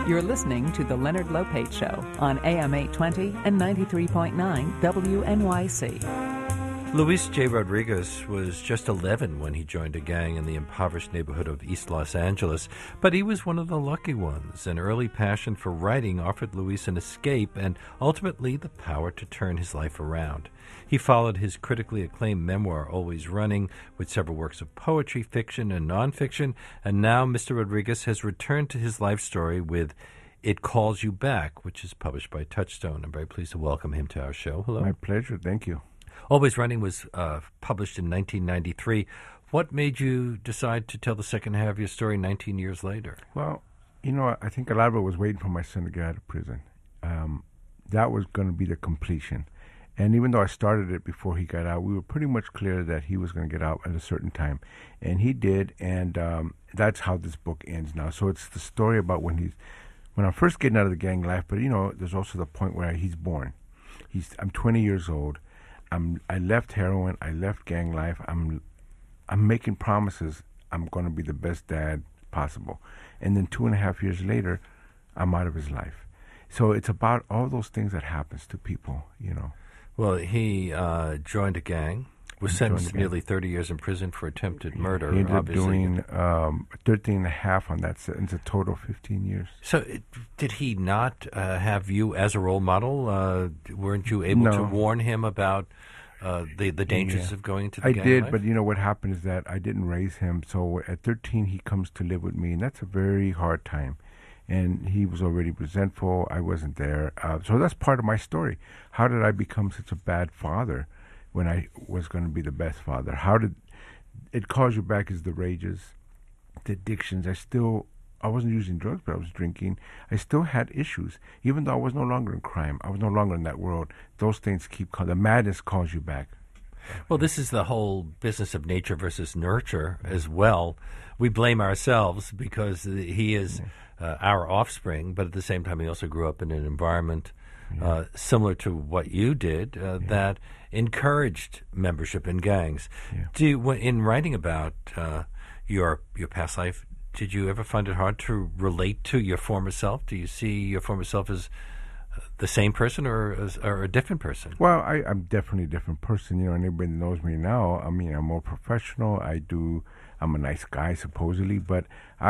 You're listening to The Leonard Lopate Show on AM 820 and 93.9 WNYC. Luis J. Rodriguez was just 11 when he joined a gang in the impoverished neighborhood of East Los Angeles, but he was one of the lucky ones. An early passion for writing offered Luis an escape and ultimately the power to turn his life around. He followed his critically acclaimed memoir, Always Running, with several works of poetry, fiction, and nonfiction, and now Mr. Rodriguez has returned to his life story with It Calls You Back, which is published by Touchstone. I'm very pleased to welcome him to our show. Hello. My pleasure. Thank you. Always Running was published in 1993. What made you decide to tell the second half of your story 19 years later? Well, I think a lot of it was waiting for my son to get out of prison. That was going to be the completion. And even though I started it before he got out, we were pretty much clear that he was going to get out at a certain time. And he did, and that's how this book ends now. So it's the story about when I'm first getting out of the gang life, but, there's also the point where he's born. I'm 20 years old. I left heroin. I left gang life. I'm making promises. I'm going to be the best dad possible. And then 2.5 years later, I'm out of his life. So it's about all those things that happens to people, Well, he joined a gang, was sentenced to nearly 30 years in prison for attempted murder. He ended up obviously. doing 13 and a half on that sentence, a total of 15 years. So did he not have you as a role model? Weren't you able to warn him about the dangers of going into the gang I did, life? but what happened is that I didn't raise him. So at 13, he comes to live with me, and that's a very hard time. And he was already resentful. I wasn't there. So that's part of my story. How did I become such a bad father when I was going to be the best father? How did It Calls You Back is the rages, the addictions. I wasn't using drugs, but I was drinking. I still had issues. Even though I was no longer in crime, I was no longer in that world. Those things keep coming. The madness calls you back. Well, this is the whole business of nature versus nurture as well. We blame ourselves because he is our offspring, but at the same time he also grew up in an environment similar to what you did that encouraged membership in gangs. Yeah. In writing about your past life, did you ever find it hard to relate to your former self? Do you see your former self as the same person or a different person? Well, I'm definitely a different person. Anybody that knows me now, I'm more professional. I'm a nice guy, supposedly, but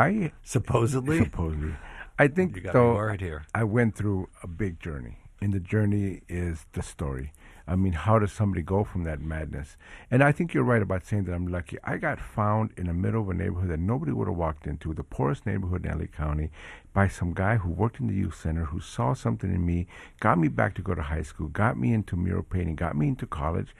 Supposedly? Supposedly. I think, you got though, me worried here. I went through a big journey, and the journey is the story. How does somebody go from that madness? And I think you're right about saying that I'm lucky. I got found in the middle of a neighborhood that nobody would have walked into, the poorest neighborhood in LA County, by some guy who worked in the youth center, who saw something in me, got me back to go to high school, got me into mural painting, got me into college.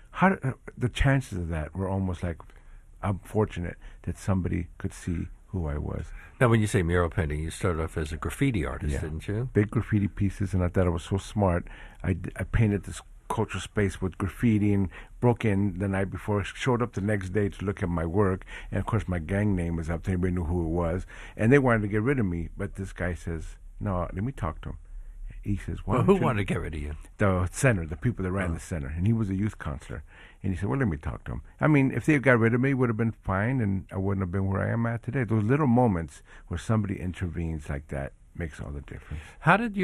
The chances of that were almost like, I'm fortunate that somebody could see who I was. Now, when you say mural painting, you started off as a graffiti artist, didn't you? Big graffiti pieces, and I thought I was so smart. I painted this cultural space with graffiti and broke in the night before, showed up the next day to look at my work, and of course my gang name was up there, everybody knew who it was, and they wanted to get rid of me, but this guy says, no, let me talk to him. He says, who wanted to get rid of you? The center, the people that ran the center, and he was a youth counselor, and he said, well, let me talk to him. If they got rid of me, it would have been fine, and I wouldn't have been where I am at today. Those little moments where somebody intervenes like that makes all the difference. How did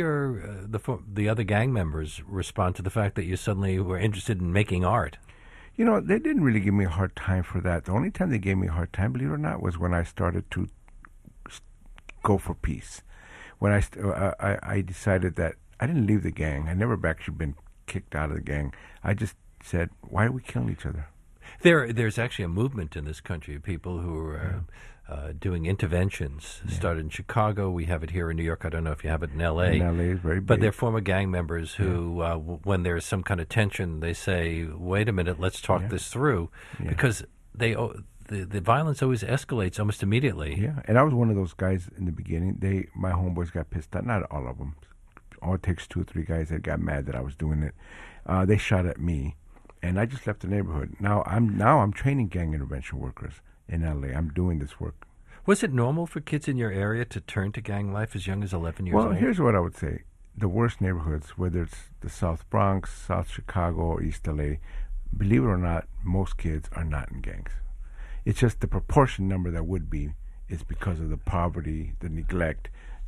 the other gang members respond to the fact that you suddenly were interested in making art? They didn't really give me a hard time for that. The only time they gave me a hard time, believe it or not, was when I started to go for peace. When I decided that I didn't leave the gang. I never actually been kicked out of the gang. I just said, why are we killing each other? There's actually a movement in this country of people who are doing interventions. Started in Chicago. We have it here in New York. I don't know if you have it in L.A. In L.A. is very big. But they're former gang members who, when there's some kind of tension, they say, wait a minute, let's talk this through. Because the violence always escalates almost immediately. Yeah, and I was one of those guys in the beginning. My homeboys got pissed at, not all of them. All it takes 2 or 3 guys that got mad that I was doing it. They shot at me, and I just left the neighborhood. Now I'm training gang intervention workers in L.A. I'm doing this work. Was it normal for kids in your area to turn to gang life as young as 11 years old? Well, here's what I would say. The worst neighborhoods, whether it's the South Bronx, South Chicago, or East L.A., believe it or not, most kids are not in gangs. It's just the proportion number that would be is because of the poverty, the neglect,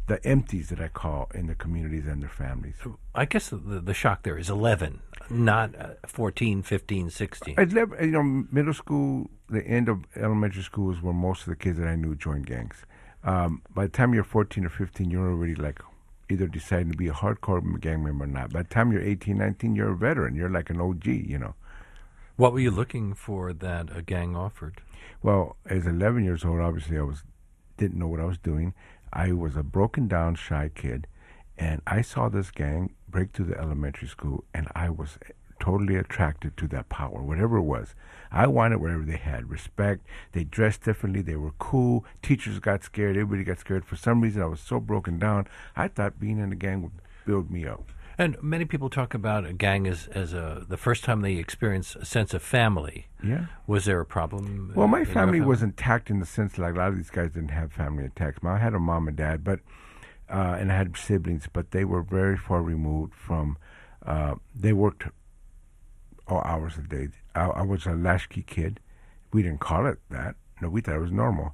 the empties that I call in the communities and their families. I guess the shock there is 11, not 14, 15, 16. Middle school, the end of elementary school is where most of the kids that I knew joined gangs. By the time you're 14 or 15, you're already like either deciding to be a hardcore gang member or not. By the time you're 18, 19, you're a veteran. You're like an OG, What were you looking for that a gang offered? Well, as 11 years old, obviously didn't know what I was doing. I was a broken down, shy kid, and I saw this gang break through the elementary school, and I was totally attracted to that power, whatever it was. I wanted whatever they had. Respect. They dressed differently. They were cool. Teachers got scared. Everybody got scared. For some reason, I was so broken down. I thought being in a gang would build me up. And many people talk about a gang as the first time they experience a sense of family. Yeah. Was there a problem? Well, my family was intact in the sense like a lot of these guys didn't have family intact. I had a mom and dad, but and I had siblings, but they were very far removed from. They worked all hours of the day. I was a latchkey kid. We didn't call it that. No, we thought it was normal.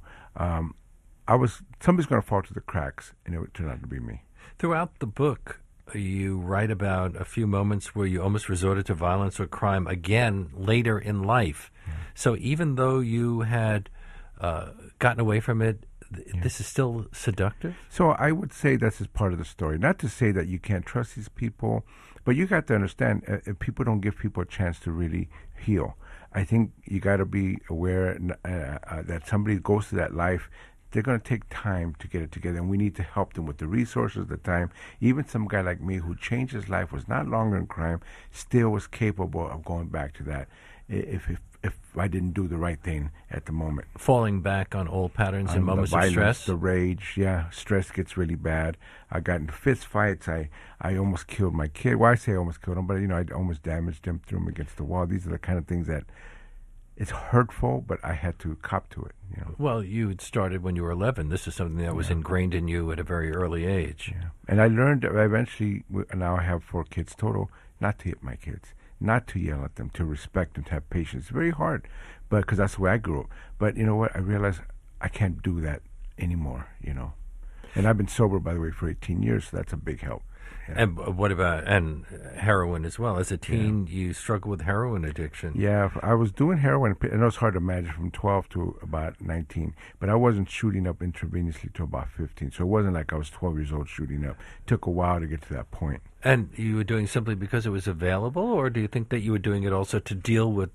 Somebody's going to fall through the cracks, and it would turn out to be me. Throughout the book, you write about a few moments where you almost resorted to violence or crime again later in life. Yeah. So even though you had gotten away from it, this is still seductive? So I would say this is part of the story. Not to say that you can't trust these people, but you got to understand if people don't give people a chance to really heal. I think you got to be aware that somebody goes through that life. They're going to take time to get it together, and we need to help them with the resources, the time. Even some guy like me who changed his life, was not longer in crime, still was capable of going back to that if I didn't do the right thing at the moment. Falling back on old patterns in moments of stress? The rage, stress gets really bad. I got into fist fights. I almost killed my kid. Well, I say I almost killed him, but I almost damaged him, threw him against the wall. These are the kind of things that it's hurtful, but I had to cop to it. Well, you had started when you were 11. This is something that was ingrained in you at a very early age. Yeah. And I learned eventually, now I have 4 kids total, not to hit my kids, not to yell at them, to respect them, to have patience. It's very hard, but because that's the way I grew up. But you know what? I realized I can't do that anymore, And I've been sober, by the way, for 18 years, so that's a big help. Yeah. And what about heroin as well? As a teen, you struggled with heroin addiction. Yeah, I was doing heroin. I know it's hard to imagine from 12 to about 19, but I wasn't shooting up intravenously till about 15. So it wasn't like I was 12 years old shooting up. It took a while to get to that point. And you were doing simply because it was available, or do you think that you were doing it also to deal with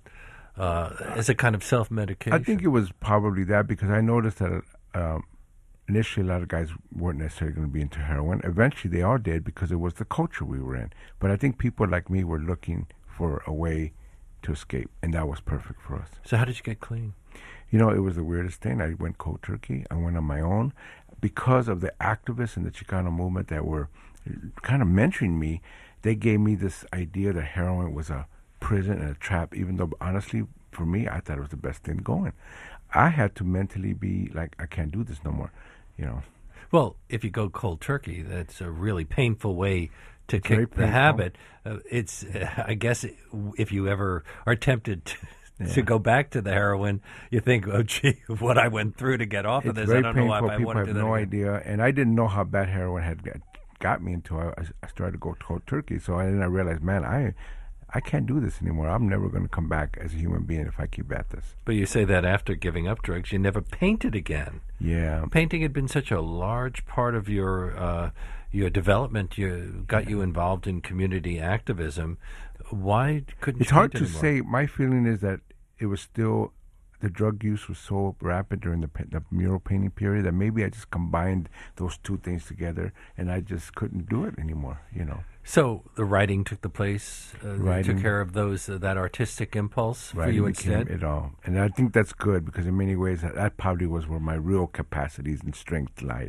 as a kind of self-medication? I think it was probably that because I noticed that initially, a lot of guys weren't necessarily going to be into heroin. Eventually, they all did because it was the culture we were in. But I think people like me were looking for a way to escape, and that was perfect for us. So how did you get clean? It was the weirdest thing. I went cold turkey. I went on my own. Because of the activists in the Chicano movement that were kind of mentoring me, they gave me this idea that heroin was a prison and a trap, even though, honestly, for me, I thought it was the best thing going. I had to mentally be like, I can't do this no more. Well, if you go cold turkey, that's a really painful way to kick the habit. It's, I guess, if you ever are tempted to go back to the heroin, you think, oh, gee, what I went through to get off of this. I don't know why I People want to do that. People have no idea, and I didn't know how bad heroin had got me until I started to go cold turkey. So then I realized, man, I can't do this anymore. I'm never going to come back as a human being if I keep at this. But you say that after giving up drugs, you never painted again. Yeah. Painting had been such a large part of your development. Got you involved in community activism. Why couldn't it's you hard paint to anymore? say. My feeling is that it was still, the drug use was so rapid during the mural painting period that maybe I just combined those two things together and I just couldn't do it anymore, So the writing took the place, Writing took care of that artistic impulse for Writing you became instead? it all. And I think that's good because in many ways that probably was where my real capacities and strength lie.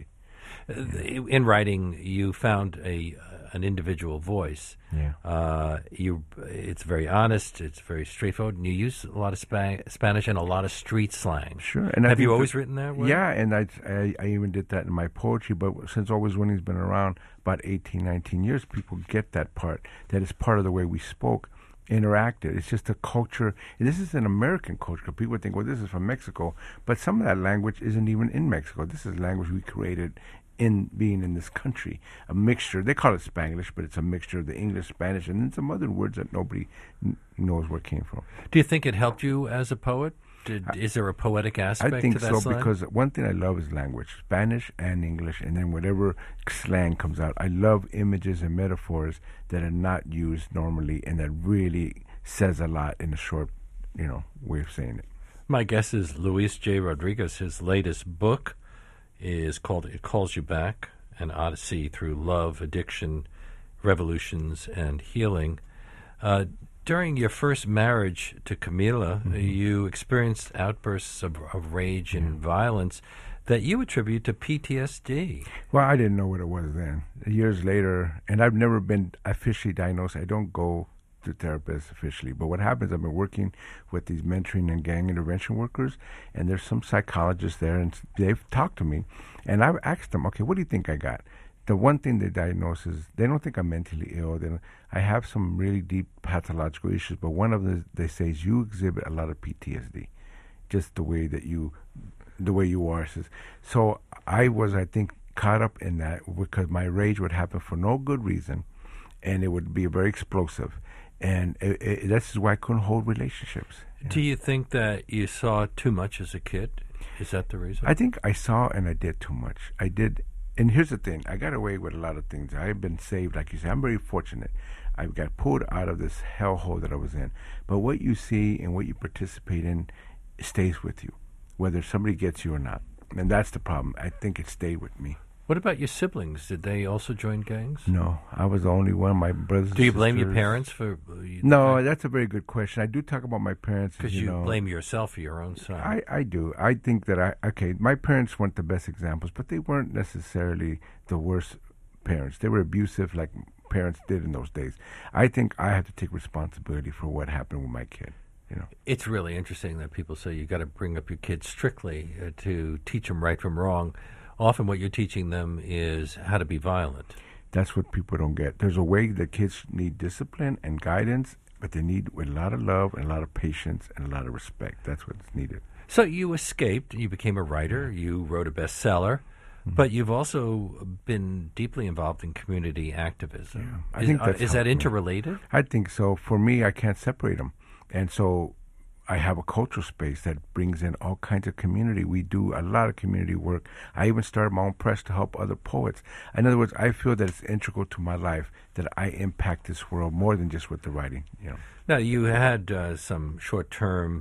In writing, you found an individual voice. Yeah. It's very honest. It's very straightforward, and you use a lot of Spanish and a lot of street slang. Sure. And have you always written that way? Yeah, and I even did that in my poetry. But since Always Winning's been around about 18, 19 years, people get that part. That is part of the way we spoke. Interacted. It's just a culture. And this is an American culture. People think, well, this is from Mexico, but some of that language isn't even in Mexico. This is language we created in being in this country. A mixture. They call it Spanglish, but it's a mixture of the English, Spanish, and then some other words that nobody knows where it came from. Do you think it helped you as a poet? Is there a poetic aspect I think to that so, slang? because one thing I love is language, Spanish and English, and then whatever slang comes out. I love images and metaphors that are not used normally and that really says a lot in a short, way of saying it. My guess is Luis J. Rodriguez. His latest book is called It Calls You Back, An Odyssey Through Love, Addiction, Revolutions, and Healing. During your first marriage to Camila, you experienced outbursts of rage and violence that you attribute to PTSD. Well, I didn't know what it was then. Years later, and I've never been officially diagnosed. I don't go to therapists officially. But what happens, I've been working with these mentoring and gang intervention workers, and there's some psychologists there, and they've talked to me, and I've asked them, okay, what do you think I got? The one thing they diagnose is they don't think I'm mentally ill. I have some really deep pathological issues, but one of them they say is you exhibit a lot of PTSD, just the way you are. So I was, I think, caught up in that because my rage would happen for no good reason, and it would be very explosive, and this is why I couldn't hold relationships. Do you think that you saw too much as a kid? Is that the reason? I think I saw and I did too much. I did. And here's the thing, I got away with a lot of things. I've been saved, like you said. I'm very fortunate. I got pulled out of this hellhole that I was in. But what you see and what you participate in stays with you, whether somebody gets you or not. And that's the problem. I think it stayed with me. What about your siblings? Did they also join gangs? No, I was the only one. My brothers and Do you blame your sisters- parents for... No, that's a very good question. I do talk about my parents. Because you blame yourself for your own son. I do. I think that my parents weren't the best examples, but they weren't necessarily the worst parents. They were abusive like parents did in those days. I think I have to take responsibility for what happened with my kid. It's really interesting that people say you got to bring up your kids strictly to teach them right from wrong. Often what you're teaching them is how to be violent. That's what people don't get. There's a way that kids need discipline and guidance, but they need a lot of love and a lot of patience and a lot of respect. That's what's needed. So you escaped, you became a writer, you wrote a bestseller, but you've also been deeply involved in community activism. Yeah, I think that's is that helped me. interrelated? I think so. For me, I can't separate them. And so I have a cultural space that brings in all kinds of community. We do a lot of community work. I even started my own press to help other poets. In other words, I feel that it's integral to my life that I impact this world more than just with the writing. Now, you had some short-term,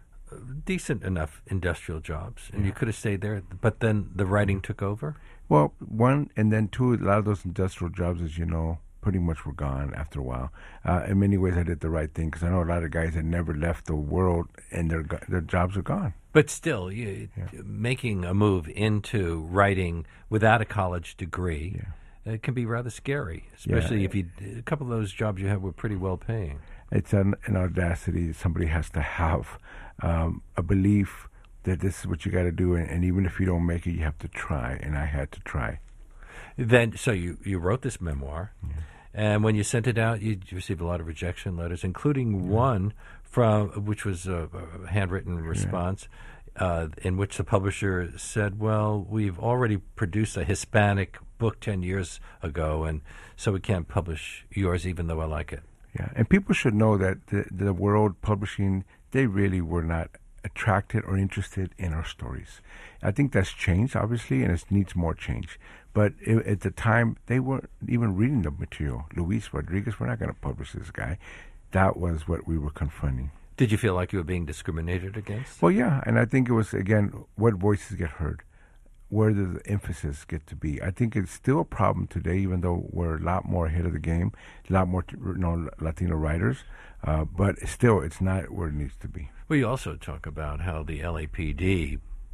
decent enough industrial jobs, and you could have stayed there, but then the writing took over? Well, one, and then two, a lot of those industrial jobs, as you know, pretty much were gone after a while. In many ways, I did the right thing because I know a lot of guys that never left the world and their jobs are gone. But still, making a move into writing without a college degree it can be rather scary, especially if a couple of those jobs you had were pretty well paying. It's an audacity. Somebody has to have a belief that this is what you got to do, and even if you don't make it, you have to try, and I had to try. Then, so you wrote this memoir, and when you sent it out, you received a lot of rejection letters, including one which was a handwritten response, in which the publisher said, "Well, we've already produced a Hispanic book 10 years ago, and so we can't publish yours, even though I like it." Yeah, and people should know that the world publishing, they really were not attracted or interested in our stories. I think that's changed, obviously, and it needs more change. But at the time, they weren't even reading the material. Luis Rodriguez, we're not going to publish this guy. That was what we were confronting. Did you feel like you were being discriminated against? Well, yeah, and I think it was, again, what voices get heard? Where does the emphasis get to be? I think it's still a problem today, even though we're a lot more ahead of the game, a lot more Latino writers, but still, it's not where it needs to be. Well, you also talk about how the LAPD,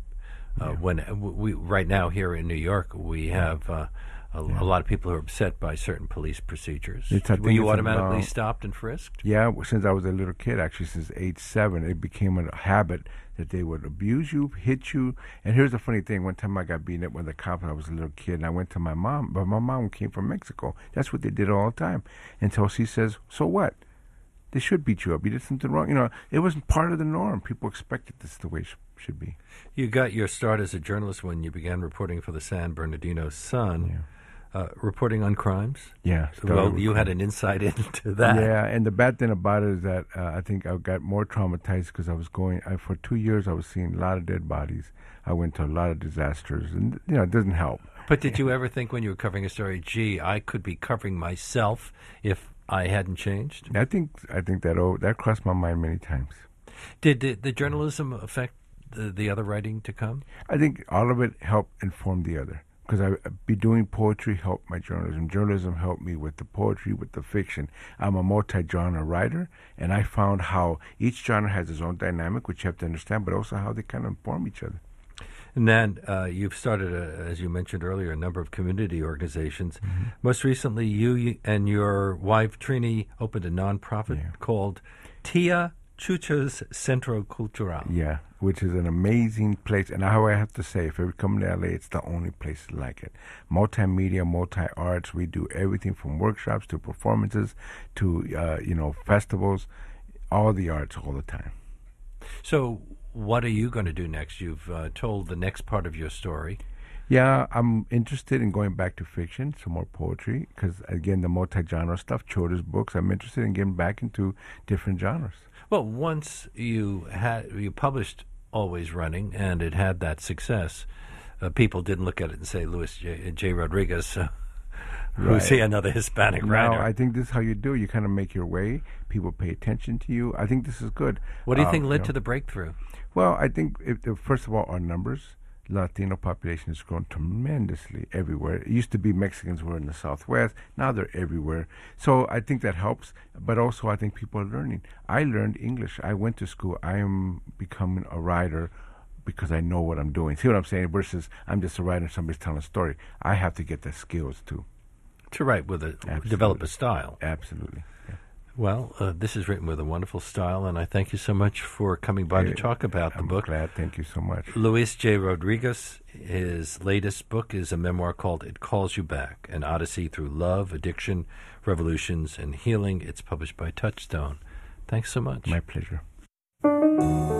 when we right now here in New York, we have a lot of people who are upset by certain police procedures. Were you automatically stopped and frisked? Yeah, since I was a little kid, actually, since age 7, it became a habit that they would abuse you, hit you. And here's the funny thing. One time I got beaten up with a cop when I was a little kid, and I went to my mom, but my mom came from Mexico. That's what they did all the time. Until she says, so what? They should beat you up. You did something wrong. It wasn't part of the norm. People expected this the way should be. You got your start as a journalist when you began reporting for the San Bernardino Sun, reporting on crimes. Yeah. Well, you had an insight into that. Yeah, and the bad thing about it is that I think I got more traumatized because I was for 2 years I was seeing a lot of dead bodies. I went to a lot of disasters, and it doesn't help. But did you ever think when you were covering a story, gee, I could be covering myself if I hadn't changed? I think that crossed my mind many times. Did the journalism affect the other writing to come? I think all of it helped inform the other. Because be doing poetry helped my journalism. Journalism helped me with the poetry, with the fiction. I'm a multi-genre writer, and I found how each genre has its own dynamic, which you have to understand, but also how they kind of inform each other. And then you've started, as you mentioned earlier, a number of community organizations. Mm-hmm. Most recently, you and your wife, Trini, opened a nonprofit called Tia Chucho's Centro Cultural. Yeah, which is an amazing place. And how I have to say, if you come to LA, it's the only place like it. Multimedia, multi-arts. We do everything from workshops to performances to, festivals, all the arts all the time. So what are you going to do next? You've told the next part of your story. Yeah, I'm interested in going back to fiction, some more poetry, because, again, the multi-genre stuff, children's books, I'm interested in getting back into different genres. Well, once you published Always Running, and it had that success, people didn't look at it and say, Luis J. Rodriguez, who's he, another Hispanic writer? No, I think this is how you do. You kind of make your way. People pay attention to you. I think this is good. What do you think led to the breakthrough? Well, I think, first of all, our numbers. Latino population has grown tremendously everywhere. It used to be Mexicans were in the Southwest. Now they're everywhere. So I think that helps. But also I think people are learning. I learned English. I went to school. I am becoming a writer because I know what I'm doing. See what I'm saying? Versus I'm just a writer, somebody's telling a story. I have to get the skills too. To write with develop a style. Absolutely. Yeah. Well, this is written with a wonderful style, and I thank you so much for coming by to talk about the book. I'm glad. Thank you so much. Luis J. Rodriguez, his latest book is a memoir called It Calls You Back, an odyssey through love, addiction, revolutions, and healing. It's published by Touchstone. Thanks so much. My pleasure.